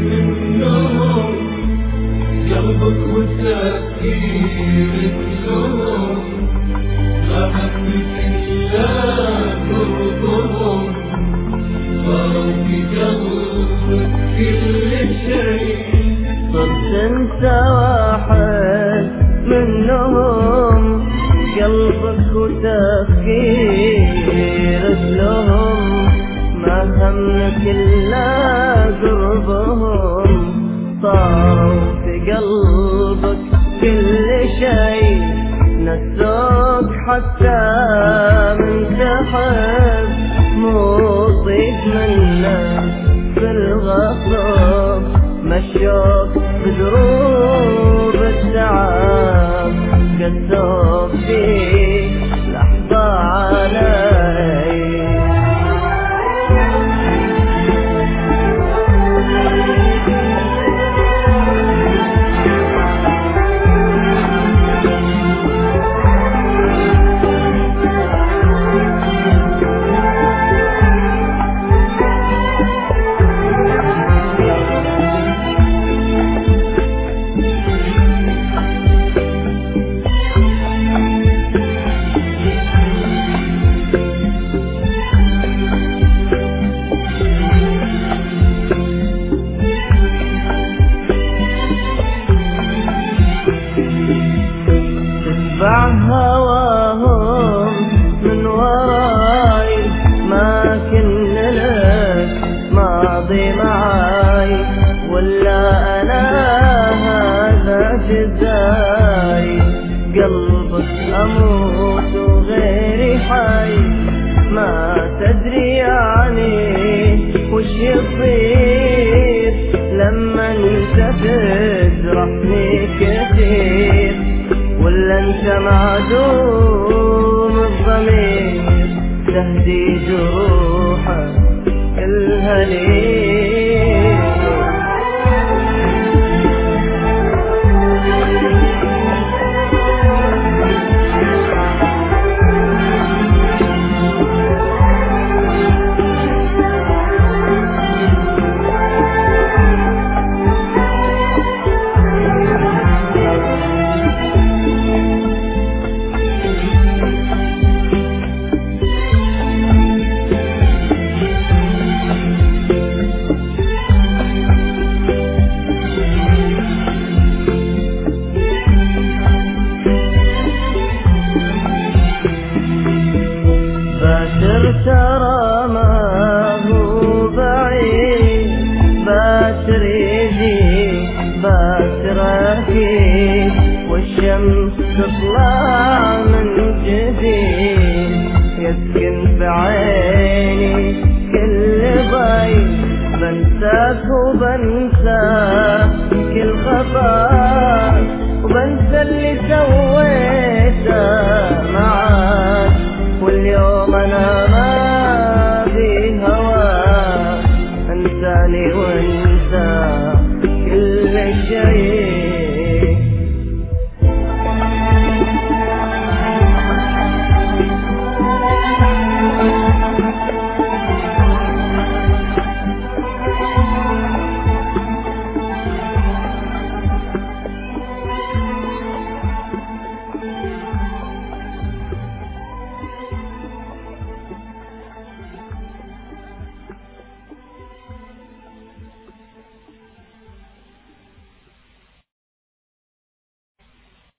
منهم، قلبك وتفكيرك لهم، ما همك إلا قربهم، صاروا في قلبك كل شيء. صرت انت واحد منهم، قلبك وتفكيرك لهم، ما همك إلا قربهم، صاروا في قلبك كل شيء. نسوك حتى من تحب، مو طيب منك في الغصب، مشوك بدروب التعب، قسوك فيك لحظة علي. تتبع هواهم من وراي، ما كن لك ماضي معاي، ولا أنا هذا جزاي. قلبك أموت وغيري حي، ما تدري يعني وش يصير لما انت تجرحني كثير، ولا انت معدوم الضمير تهدي جروحك كلها ليه. ترى ما هو بعيد، باشر يجي باشر أكيد، والشمس تطلع من جديد، يسكن في عيني كل ضيق، بنساك وبنسى كل خطاك، وبنسى اللي سويته معاك، واليوم أنا ما في هواك، انساني وانسى كل شيء.